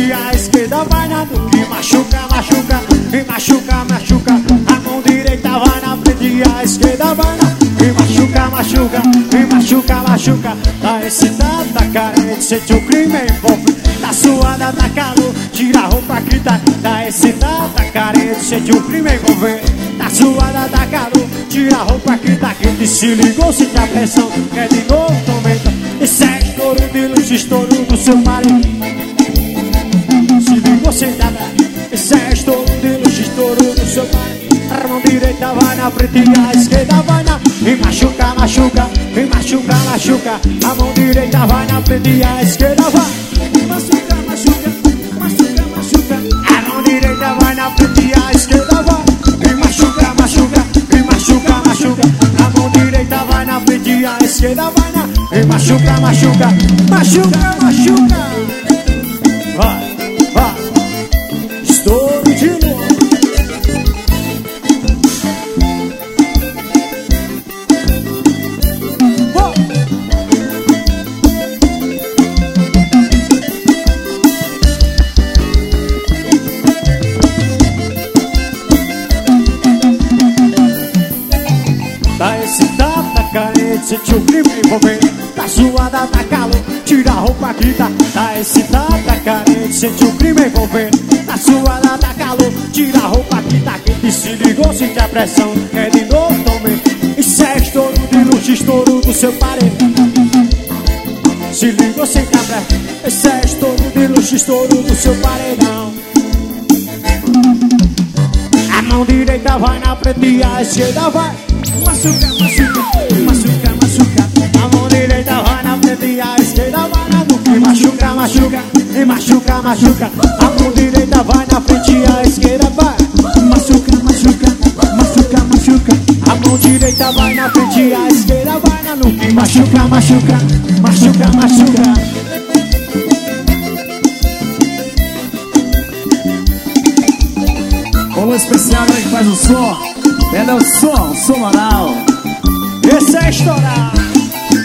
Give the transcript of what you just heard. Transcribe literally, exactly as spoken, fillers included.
frente, a esquerda vai na nuca e machuca, machuca, e machuca, machuca. A mão direita vai na frente, a esquerda vai na e machuca, machuca, e machuca, machuca. Tá excitada, tá carente, sente o crime envolve. Tá suada, tá calor, tira a roupa que tá. Tá excitada, tá carente, sente o crime envolver. Tá suada, tá calor, tira a roupa que tá quente. Se ligou, sente a pressão, quer de novo, aumenta. Esse é estouro de luz, estouro do seu marido. Se ligou, sente a esse é estouro de luz, estouro do seu marido. A mão direita vai na frente e a esquerda vai na e machuca, machuca, e machuca, machuca. A mão direita vai na frente e a esquerda vai machuca, machuca, machuca, machuca. A mão direita vai na frente e a esquerda vai e machuca, machuca, e machuca, machuca. A mão direita vai na frente e a esquerda vai na e machuca, machuca, machuca, machuca. Vai, vai. Estouro de novo. Tá excitada, tá carente, sente o crime envolver. Tá suada, tá calor, tira a roupa que tá. Tá excitada, tá carente, sente o crime envolver. Tá suada, tá calor, tira a roupa que tá quente. Se ligou, sente a pressão, quer de novo, tome. Isso é estouro de luz, estouro do seu parede. Se ligou, sente a pressão. Isso é estouro de luz, estouro do seu paredão. A mão direita vai na frente e a esquerda vai machuca, machuca, machuca, machuca. A mão direita vai na frente e a esquerda vai na nuca e machuca, machuca, e machuca, machuca. A mão direita vai na frente e a esquerda vai machuca, machuca, machuca, machuca. A mão direita vai na frente e a esquerda vai na nuca e machuca, machuca, machuca, machuca. Alô especial aí que faz o som. Ela é o som, som moral. Esse é estourar.